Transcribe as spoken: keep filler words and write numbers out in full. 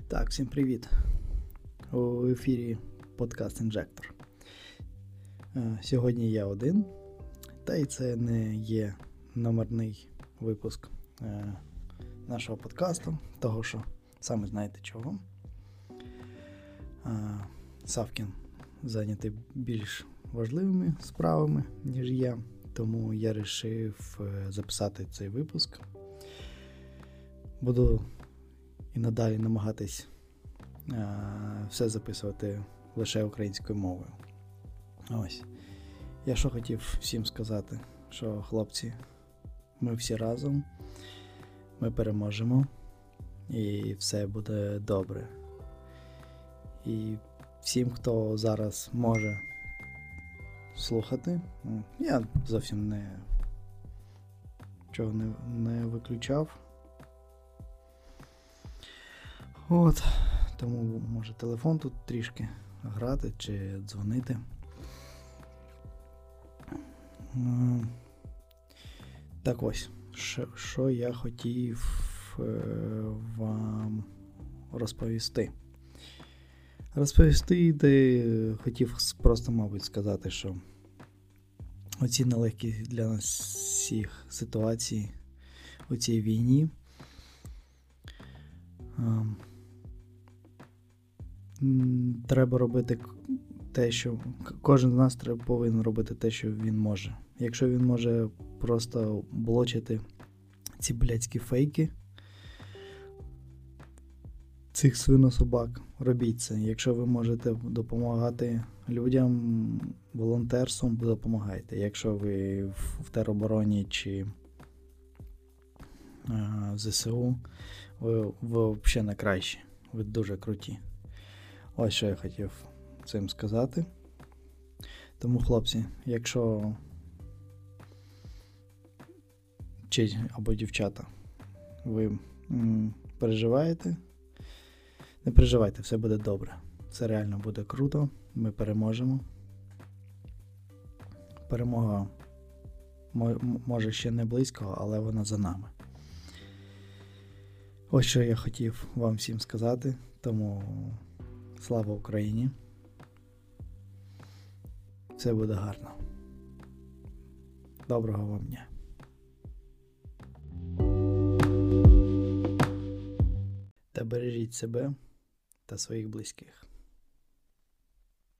Так, всім привіт. У ефірі подкаст Інжектор. Сьогодні я один, та й це не є номерний випуск нашого подкасту, того що саме знаєте чого. Савкін зайнятий більш важливими справами, ніж я, тому я вирішив записати цей випуск. Буду і надалі намагатись а, все записувати лише українською мовою. Ось. Я що хотів всім сказати, що хлопці, ми всі разом, ми переможемо і все буде добре. І всім, хто зараз може слухати, я зовсім не чого не, не виключав. От, тому може телефон тут трішки грати чи дзвонити. Так ось, що, що я хотів е, вам розповісти. Розповісти, де хотів просто, мабуть, сказати, що оці нелегкі для нас всіх ситуації у цій війні е, треба робити те, що кожен з нас треба, повинен робити те, що він може. Якщо він може просто блочити ці блядські фейки цих свинособак, робіть це. Якщо ви можете допомагати людям волонтерством, допомагайте. Якщо ви в теробороні чи в зе се у, ви, ви взагалі найкращі. Ви дуже круті. Ось що я хотів цим сказати. Тому, хлопці, якщо чи або дівчата, ви м, переживаєте, не переживайте, все буде добре. Все реально буде круто, ми переможемо. Перемога може ще не близько, але вона за нами. Ось що я хотів вам всім сказати, тому слава Україні! Все буде гарно. Доброго вам дня. Та бережіть себе та своїх близьких.